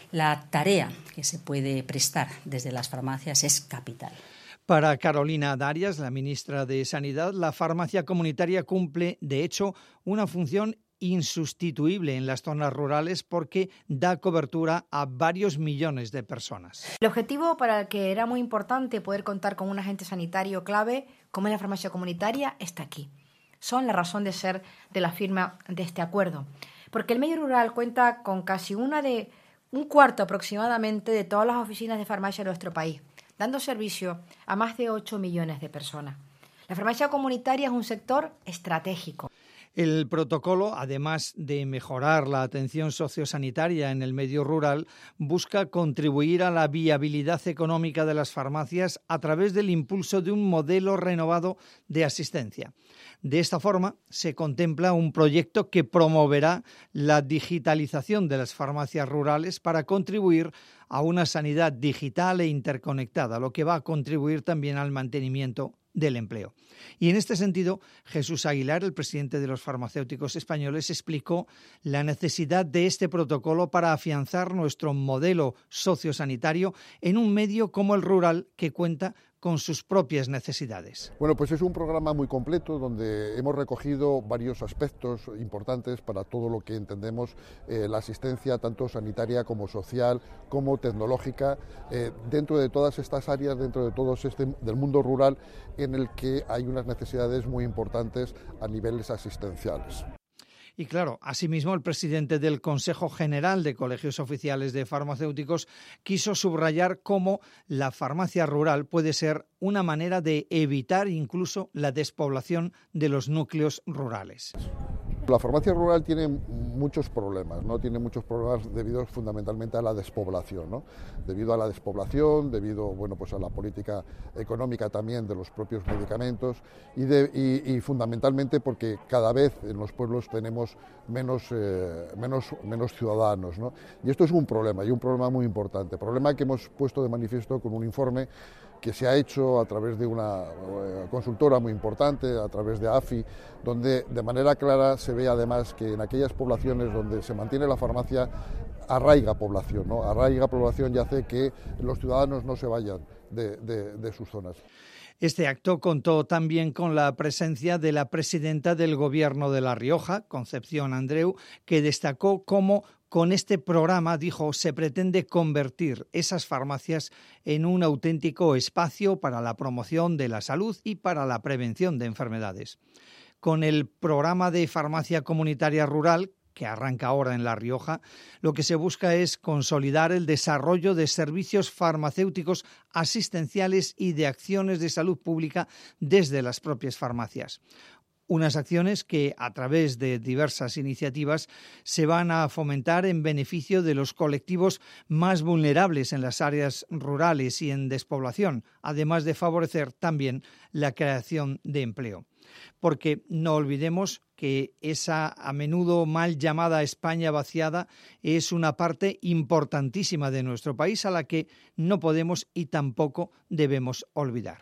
la tarea que se puede prestar desde las farmacias es capital.
Para Carolina Darias, la ministra de Sanidad, la farmacia comunitaria cumple, de hecho, una función insustituible en las zonas rurales porque da cobertura a varios millones de personas.
El objetivo para el que era muy importante poder contar con un agente sanitario clave como es la farmacia comunitaria está aquí. Son la razón de ser de la firma de este acuerdo, porque el medio rural cuenta con casi una de un cuarto aproximadamente de todas las oficinas de farmacia de nuestro país, dando servicio a más de ocho millones de personas. La farmacia comunitaria es un sector estratégico.
El protocolo, además de mejorar la atención sociosanitaria en el medio rural, busca contribuir a la viabilidad económica de las farmacias a través del impulso de un modelo renovado de asistencia. De esta forma, se contempla un proyecto que promoverá la digitalización de las farmacias rurales para contribuir a una sanidad digital e interconectada, lo que va a contribuir también al mantenimiento del empleo. Y en este sentido, Jesús Aguilar, el presidente de los farmacéuticos españoles, explicó la necesidad de este protocolo para afianzar nuestro modelo sociosanitario en un medio como el rural que cuenta con sus propias necesidades.
Bueno, pues es un programa muy completo donde hemos recogido varios aspectos importantes para todo lo que entendemos eh, la asistencia tanto sanitaria como social como tecnológica eh, dentro de todas estas áreas, dentro de todo este del mundo rural en el que hay unas necesidades muy importantes a niveles asistenciales.
Y claro, asimismo, el presidente del Consejo General de Colegios Oficiales de Farmacéuticos quiso subrayar cómo la farmacia rural puede ser una manera de evitar incluso la despoblación de los núcleos rurales.
La farmacia rural tiene muchos problemas, ¿no? Tiene muchos problemas debido fundamentalmente a la despoblación, ¿no? Debido a la despoblación, debido, bueno, pues a la política económica también de los propios medicamentos y, de, y, y fundamentalmente porque cada vez en los pueblos tenemos menos, eh, menos, menos ciudadanos, ¿no? Y esto es un problema, y un problema muy importante, problema que hemos puesto de manifiesto con un informe que se ha hecho a través de una eh, consultora muy importante, a través de A F I, donde de manera clara se ve además que en aquellas poblaciones donde se mantiene la farmacia arraiga población, ¿no? Arraiga población y hace que los ciudadanos no se vayan de, de, de sus zonas.
Este acto contó también con la presencia de la presidenta del Gobierno de La Rioja, Concepción Andreu, que destacó cómo con este programa, dijo, se pretende convertir esas farmacias en un auténtico espacio para la promoción de la salud y para la prevención de enfermedades. Con el programa de farmacia comunitaria rural, que arranca ahora en La Rioja, lo que se busca es consolidar el desarrollo de servicios farmacéuticos asistenciales y de acciones de salud pública desde las propias farmacias. Unas acciones que, a través de diversas iniciativas, se van a fomentar en beneficio de los colectivos más vulnerables en las áreas rurales y en despoblación, además de favorecer también la creación de empleo. Porque no olvidemos que esa a menudo mal llamada España vaciada es una parte importantísima de nuestro país a la que no podemos y tampoco debemos olvidar.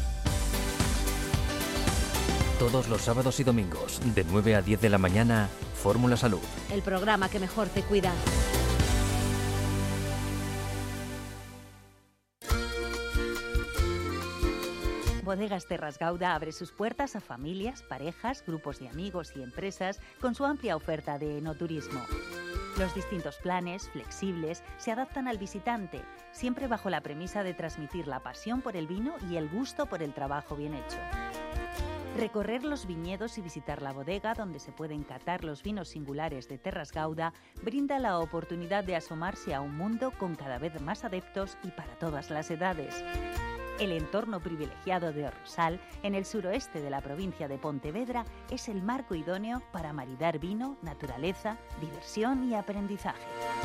Todos los sábados y domingos, de nueve a diez de la mañana, Fórmula Salud.
El programa que mejor te cuida.
Bodegas Terras Gauda abre sus puertas a familias, parejas, grupos de amigos y empresas con su amplia oferta de enoturismo. Los distintos planes, flexibles, se adaptan al visitante, siempre bajo la premisa de transmitir la pasión por el vino y el gusto por el trabajo bien hecho. Recorrer los viñedos y visitar la bodega donde se pueden catar los vinos singulares de Terras Gauda brinda la oportunidad de asomarse a un mundo con cada vez más adeptos y para todas las edades. El entorno privilegiado de Rosal, en el suroeste de la provincia de Pontevedra, es el marco idóneo para maridar vino, naturaleza, diversión y aprendizaje.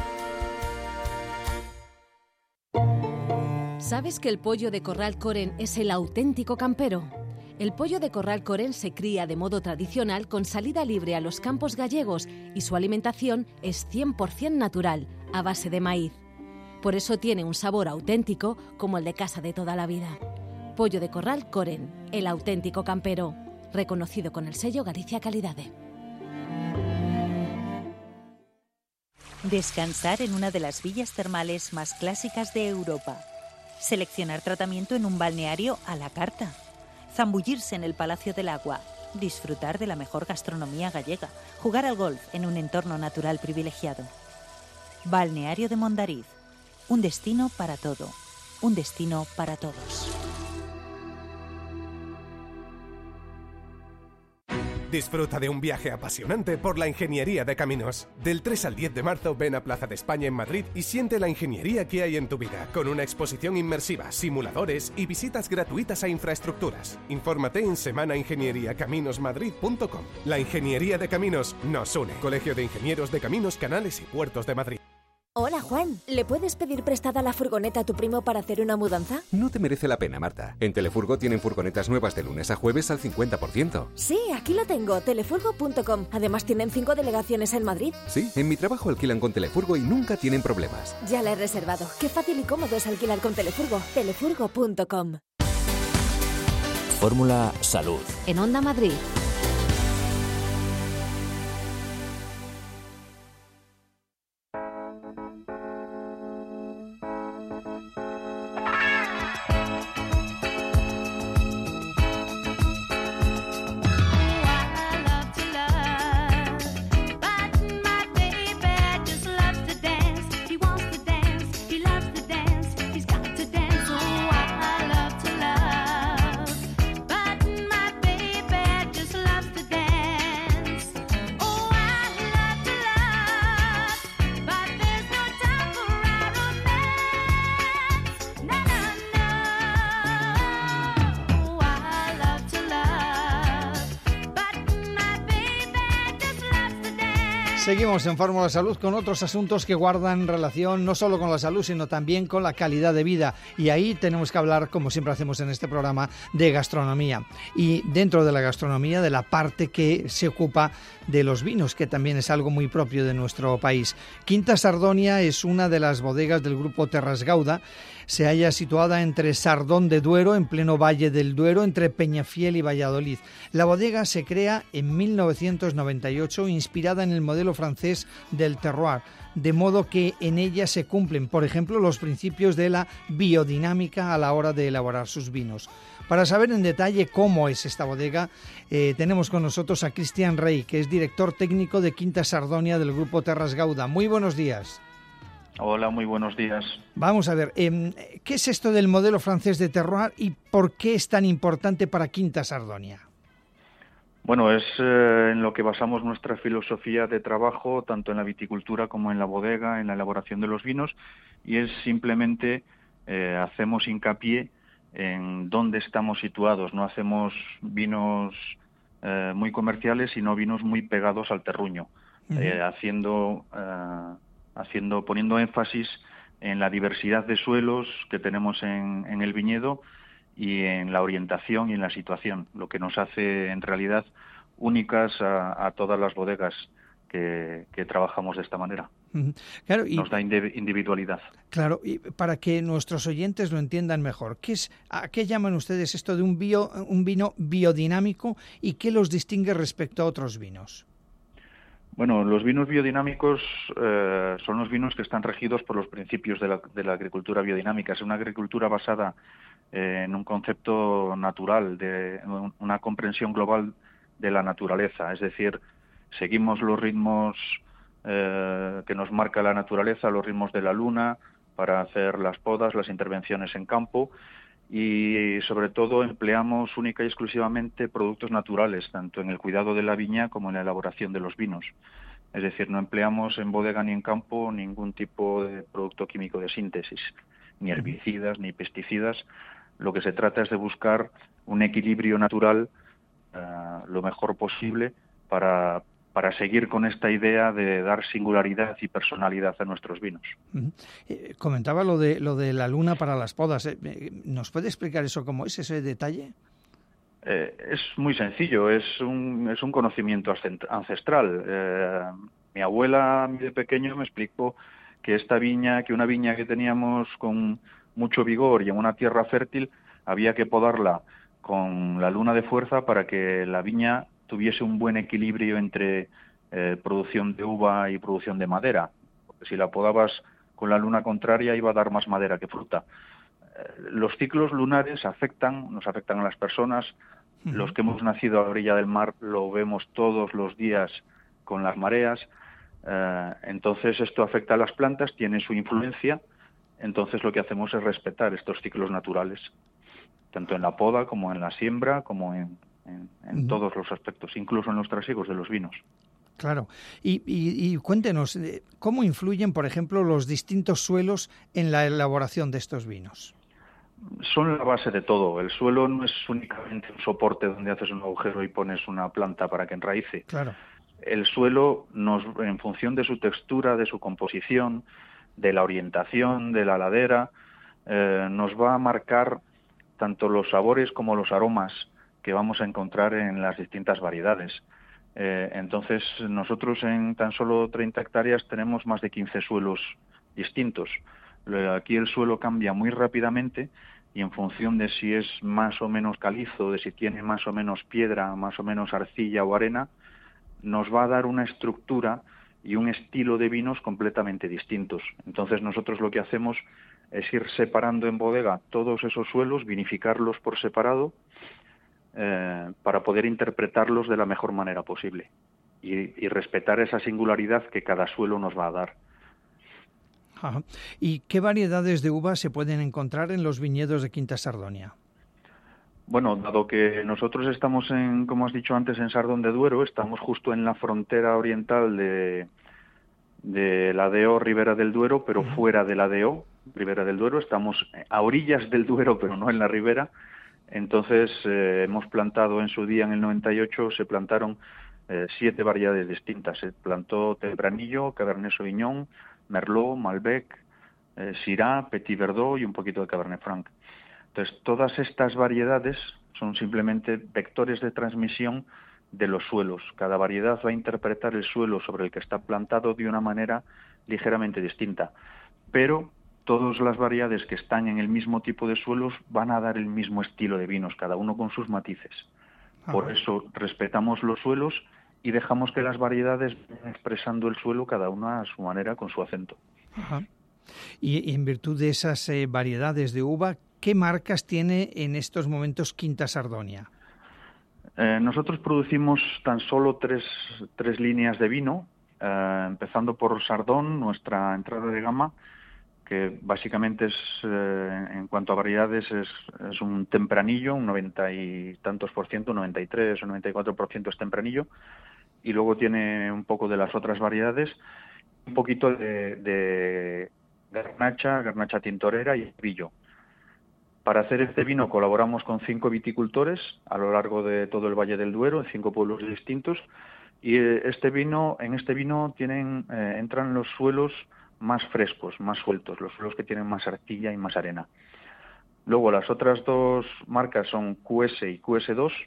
¿Sabes que el pollo de Corral Coren es el auténtico campero? El pollo de Corral Coren se cría de modo tradicional con salida libre a los campos gallegos y su alimentación es cien por ciento natural, a base de maíz. Por eso tiene un sabor auténtico como el de casa de toda la vida. Pollo de Corral Coren, el auténtico campero, reconocido con el sello Galicia Calidade.
Descansar en una de las villas termales más clásicas de Europa. Seleccionar tratamiento en un balneario a la carta. Zambullirse en el Palacio del Agua. Disfrutar de la mejor gastronomía gallega. Jugar al golf en un entorno natural privilegiado. Balneario de Mondariz. Un destino para todo. Un destino para todos.
Disfruta de un viaje apasionante por la ingeniería de caminos. Del tres al diez de marzo ven a Plaza de España en Madrid y siente la ingeniería que hay en tu vida, con una exposición inmersiva, simuladores y visitas gratuitas a infraestructuras. Infórmate en semana ingeniería caminos madrid punto com. La ingeniería de caminos nos une. Colegio de Ingenieros de Caminos, Canales y Puertos de Madrid.
Hola, Juan. ¿Le puedes pedir prestada la furgoneta a tu primo para hacer una mudanza?
No te merece la pena, Marta. En Telefurgo tienen furgonetas nuevas de lunes a jueves al cincuenta por ciento.
Sí, aquí lo tengo, telefurgo punto com. Además tienen cinco delegaciones en Madrid.
Sí, en mi trabajo alquilan con Telefurgo y nunca tienen problemas.
Ya la he reservado. Qué fácil y cómodo es alquilar con Telefurgo. telefurgo punto com.
Fórmula Salud.
En Onda Madrid.
Seguimos en Fórmula Salud con otros asuntos que guardan relación no solo con la salud, sino también con la calidad de vida. Y ahí tenemos que hablar, como siempre hacemos en este programa, de gastronomía. Y dentro de la gastronomía, de la parte que se ocupa de los vinos, que también es algo muy propio de nuestro país. Quinta Sardonia es una de las bodegas del grupo Terras Gauda. Se halla situada entre Sardón de Duero, en pleno Valle del Duero, entre Peñafiel y Valladolid. La bodega se crea en mil novecientos noventa y ocho, inspirada en el modelo francés del terroir, de modo que en ella se cumplen, por ejemplo, los principios de la biodinámica a la hora de elaborar sus vinos. Para saber en detalle cómo es esta bodega, eh, tenemos con nosotros a Cristian Rey, que es director técnico de Quinta Sardonia del grupo Terras Gauda. Muy buenos días.
Hola, muy buenos días.
Vamos a ver, eh, ¿qué es esto del modelo francés de terroir y por qué es tan importante para Quinta Sardonia?
Bueno, es eh, en lo que basamos nuestra filosofía de trabajo, tanto en la viticultura como en la bodega, en la elaboración de los vinos, y es simplemente eh, hacemos hincapié en dónde estamos situados. No hacemos vinos eh, muy comerciales, sino vinos muy pegados al terruño, uh-huh. eh, haciendo... Eh, haciendo poniendo énfasis en la diversidad de suelos que tenemos en, en el viñedo y en la orientación y en la situación, lo que nos hace en realidad únicas a, a todas las bodegas que, que trabajamos de esta manera.
Uh-huh. Claro, y,
nos da individualidad.
Claro, y para que nuestros oyentes lo entiendan mejor, ¿qué es, ¿a qué llaman ustedes esto de un, bio, un vino biodinámico y qué los distingue respecto a otros vinos?
Bueno, los vinos biodinámicos eh, son los vinos que están regidos por los principios de la, de la agricultura biodinámica. Es una agricultura basada eh, en un concepto natural, de una comprensión global de la naturaleza. Es decir, seguimos los ritmos eh, que nos marca la naturaleza, los ritmos de la luna, para hacer las podas, las intervenciones en campo, y sobre todo empleamos única y exclusivamente productos naturales, tanto en el cuidado de la viña como en la elaboración de los vinos. Es decir, no empleamos en bodega ni en campo ningún tipo de producto químico de síntesis, ni herbicidas, ni pesticidas. Lo que se trata es de buscar un equilibrio natural uh, lo mejor posible para, para seguir con esta idea de dar singularidad y personalidad a nuestros vinos.
Uh-huh. Eh, comentaba lo de lo de la luna para las podas. Eh, ¿Nos puede explicar eso cómo es, ese detalle?
Eh, es muy sencillo, es un, es un conocimiento ancestral. Eh, mi abuela, a mí de pequeño, me explicó que esta viña, que una viña que teníamos con mucho vigor y en una tierra fértil, había que podarla con la luna de fuerza para que la viña tuviese un buen equilibrio entre eh, producción de uva y producción de madera. Si la podabas con la luna contraria iba a dar más madera que fruta. Los ciclos lunares afectan, nos afectan a las personas. Uh-huh. Los que hemos nacido a la orilla del mar lo vemos todos los días con las mareas. Eh, entonces esto afecta a las plantas, tiene su influencia. Entonces lo que hacemos es respetar estos ciclos naturales, tanto en la poda como en la siembra, como en, en, en uh-huh. todos los aspectos, incluso en los trasiegos de los vinos.
Claro. Y, y, y cuéntenos, ¿cómo influyen, por ejemplo, los distintos suelos en la elaboración de estos vinos?
Son la base de todo. El suelo no es únicamente un soporte donde haces un agujero y pones una planta para que enraíce.
Claro.
El suelo, nos, en función de su textura, de su composición, de la orientación, de la ladera, eh, nos va a marcar tanto los sabores como los aromas que vamos a encontrar en las distintas variedades. Eh, entonces, nosotros en tan solo treinta hectáreas tenemos más de quince suelos distintos. Aquí el suelo cambia muy rápidamente y en función de si es más o menos calizo, de si tiene más o menos piedra, más o menos arcilla o arena, nos va a dar una estructura y un estilo de vinos completamente distintos. Entonces nosotros lo que hacemos es ir separando en bodega todos esos suelos, vinificarlos por separado, eh, para poder interpretarlos de la mejor manera posible y, y respetar esa singularidad que cada suelo nos va a dar.
Ajá. ¿Y qué variedades de uvas se pueden encontrar en los viñedos de Quinta Sardonia?
Bueno, dado que nosotros estamos, en, como has dicho antes, en Sardón de Duero, estamos justo en la frontera oriental de, de la D O Ribera del Duero, pero uh-huh. fuera de la D O Ribera del Duero. Estamos a orillas del Duero, pero no en la ribera. Entonces, eh, hemos plantado en su día, en el noventa y ocho, se plantaron eh, siete variedades distintas. Se plantó Tempranillo, Cabernet Sauvignon, Merlot, Malbec, eh, Syrah, Petit Verdot y un poquito de Cabernet Franc. Entonces, todas estas variedades son simplemente vectores de transmisión de los suelos. Cada variedad va a interpretar el suelo sobre el que está plantado de una manera ligeramente distinta. Pero todas las variedades que están en el mismo tipo de suelos van a dar el mismo estilo de vinos, cada uno con sus matices. Por eso respetamos los suelos y dejamos que las variedades vayan expresando el suelo cada una a su manera, con su acento.
Ajá. Y, y en virtud de esas eh, variedades de uva, ¿qué marcas tiene en estos momentos Quinta Sardonia?
Eh, nosotros producimos tan solo tres, tres líneas de vino, eh, empezando por Sardón, nuestra entrada de gama, que básicamente es, eh, en cuanto a variedades, es, es un tempranillo, un noventa y tantos por ciento, noventa y tres o noventa y cuatro por ciento es tempranillo, y luego tiene un poco de las otras variedades, un poquito de, de garnacha, garnacha tintorera y brillo. Para hacer este vino colaboramos con cinco viticultores a lo largo de todo el Valle del Duero, en cinco pueblos distintos, y este vino, en este vino tienen, eh, entran los suelos más frescos, más sueltos, los suelos que tienen más arcilla y más arena. Luego las otras dos marcas son Q S y Q S dos,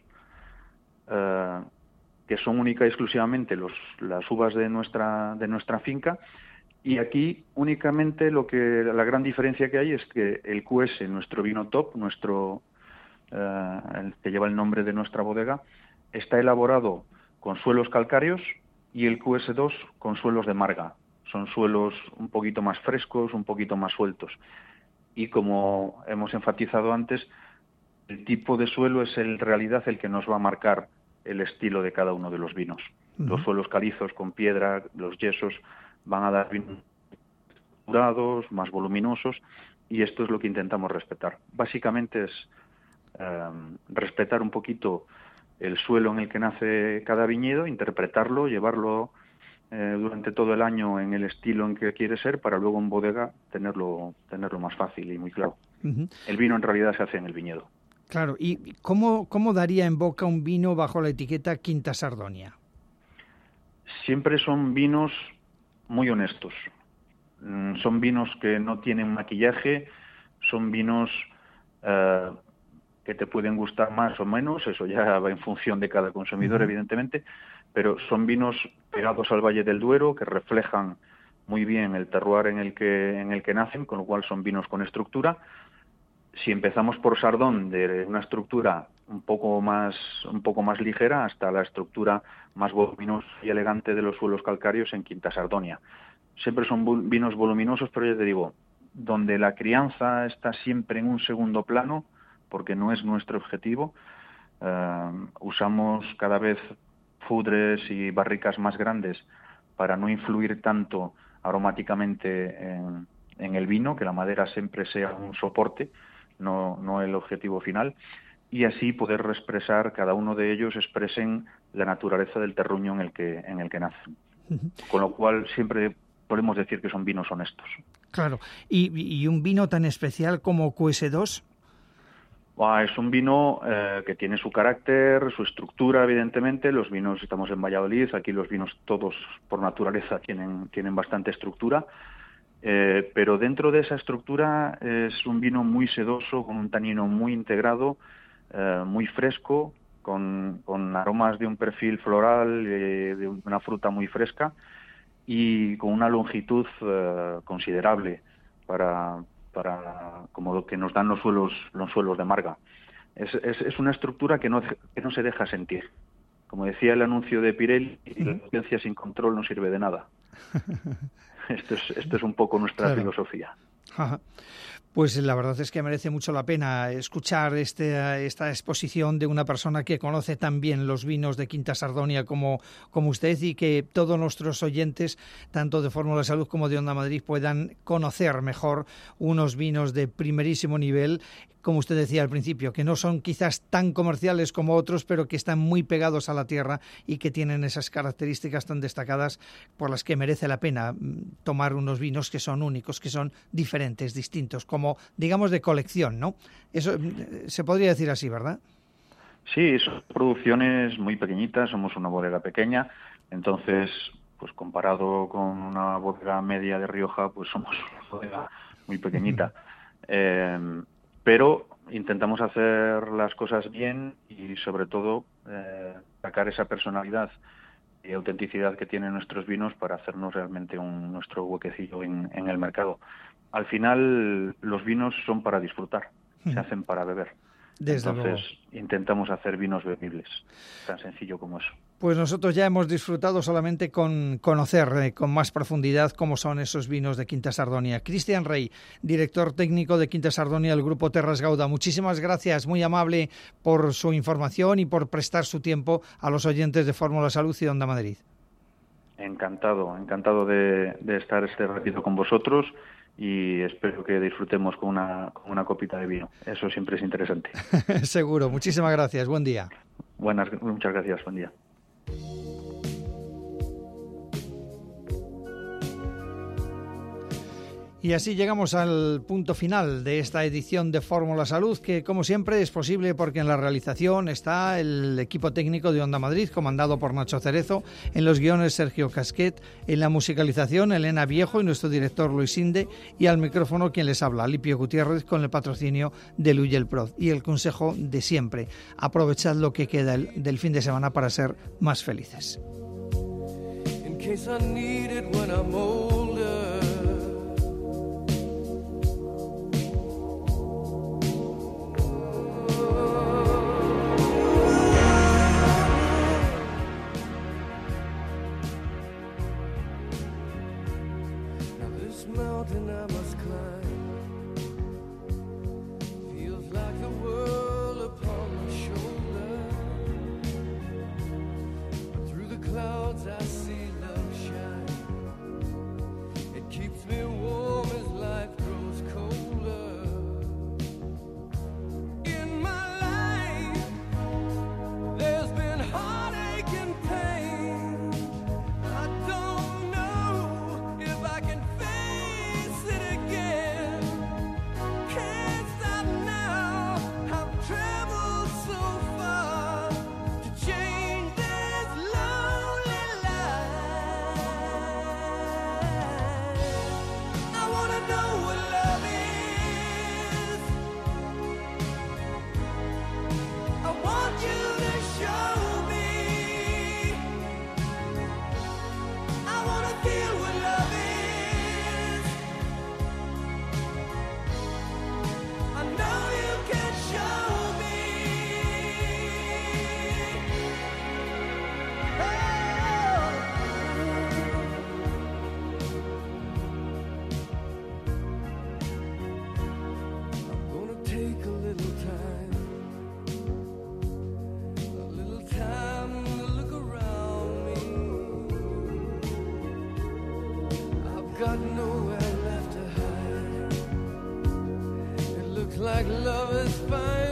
eh, que son única y exclusivamente los, las uvas de nuestra, de nuestra finca. Y aquí únicamente lo que la gran diferencia que hay es que el Q S, nuestro vino top, nuestro eh, el que lleva el nombre de nuestra bodega, está elaborado con suelos calcáreos y el Q S dos con suelos de marga. Son suelos un poquito más frescos, un poquito más sueltos. Y como hemos enfatizado antes, el tipo de suelo es en realidad el que nos va a marcar el estilo de cada uno de los vinos. Uh-huh. Los suelos calizos con piedra, los yesos, van a dar vinos durados, más voluminosos, y esto es lo que intentamos respetar. Básicamente es eh, respetar un poquito el suelo en el que nace cada viñedo, interpretarlo, llevarlo eh, durante todo el año en el estilo en que quiere ser, para luego en bodega tenerlo, tenerlo más fácil y muy claro. Uh-huh. El vino en realidad se hace en el viñedo.
Claro, ¿y cómo, cómo daría en boca un vino bajo la etiqueta Quinta Sardonia?
Siempre son vinos muy honestos. Son vinos que no tienen maquillaje, son vinos eh, que te pueden gustar más o menos, eso ya va en función de cada consumidor, uh-huh. evidentemente, pero son vinos pegados al Valle del Duero, que reflejan muy bien el terroir en el que en el que nacen, con lo cual son vinos con estructura. Si empezamos por Sardón, de una estructura un poco más un poco más ligera, hasta la estructura más voluminosa y elegante de los suelos calcáreos en Quinta Sardonia. siempre son vinos voluminosos, pero ya te digo, donde la crianza está siempre en un segundo plano, porque no es nuestro objetivo. Eh, usamos cada vez fudres y barricas más grandes para no influir tanto aromáticamente en, en el vino, que la madera siempre sea un soporte, no, no el objetivo final, y así poder expresar, cada uno de ellos expresen la naturaleza del terruño en el que, en el que nacen. Con lo cual siempre podemos decir que son vinos honestos.
Claro. ¿Y, y un vino tan especial como Q S dos?
Ah, es un vino eh, que tiene su carácter, su estructura, evidentemente. Los vinos, estamos en Valladolid, aquí los vinos todos por naturaleza tienen, tienen bastante estructura, eh, pero dentro de esa estructura es un vino muy sedoso, con un tanino muy integrado, eh, muy fresco, con, con aromas de un perfil floral, eh, de una fruta muy fresca y con una longitud eh, considerable para... para como lo que nos dan los suelos los suelos de Marga. Es, es, es una estructura que no, que no se deja sentir. Como decía el anuncio de Pirelli, la audiencia sin control no sirve de nada. Esto es, esto es un poco nuestra claro. filosofía.
Ajá. Pues la verdad es que merece mucho la pena escuchar este, esta exposición de una persona que conoce tan bien los vinos de Quinta Sardonia como, como usted, y que todos nuestros oyentes, tanto de Fórmula Salud como de Onda Madrid, puedan conocer mejor unos vinos de primerísimo nivel, como usted decía al principio, que no son quizás tan comerciales como otros, pero que están muy pegados a la tierra y que tienen esas características tan destacadas por las que merece la pena tomar unos vinos que son únicos, que son diferentes, distintos, como digamos de colección, ¿no? Eso se podría decir así, ¿verdad?
Sí, son producciones muy pequeñitas, somos una bodega pequeña, entonces, pues comparado con una bodega media de Rioja, pues somos una bodega muy pequeñita. eh, pero intentamos hacer las cosas bien y sobre todo eh, sacar esa personalidad y autenticidad que tienen nuestros vinos para hacernos realmente un, nuestro huequecillo en, en el mercado. Al final los vinos son para disfrutar, mm. se hacen para beber.
Desde
Entonces
luego.
intentamos hacer vinos bebibles, tan sencillo como eso.
Pues nosotros ya hemos disfrutado solamente con conocer eh, con más profundidad cómo son esos vinos de Quinta Sardonia. Cristian Rey, director técnico de Quinta Sardonia del Grupo Terras Gauda, muchísimas gracias, muy amable por su información y por prestar su tiempo a los oyentes de Fórmula Salud y Onda Madrid.
Encantado, encantado de, de estar este ratito con vosotros y espero que disfrutemos con una, con una copita de vino. Eso siempre es interesante.
Seguro, muchísimas gracias, buen día.
Buenas, muchas gracias, buen día.
Y así llegamos al punto final de esta edición de Fórmula Salud, que como siempre es posible porque en la realización está el equipo técnico de Onda Madrid, comandado por Nacho Cerezo, en los guiones Sergio Casquet, en la musicalización Elena Viejo y nuestro director Luis Inde, y al micrófono quien les habla, Alipio Gutiérrez, con el patrocinio de Luyel Prod. Y el consejo de siempre, aprovechad lo que queda del fin de semana para ser más felices.
Mountain I must climb feels like the world upon my shoulder. But through the clouds I see love shine. It keeps got nowhere left to hide. It looks like love is fine.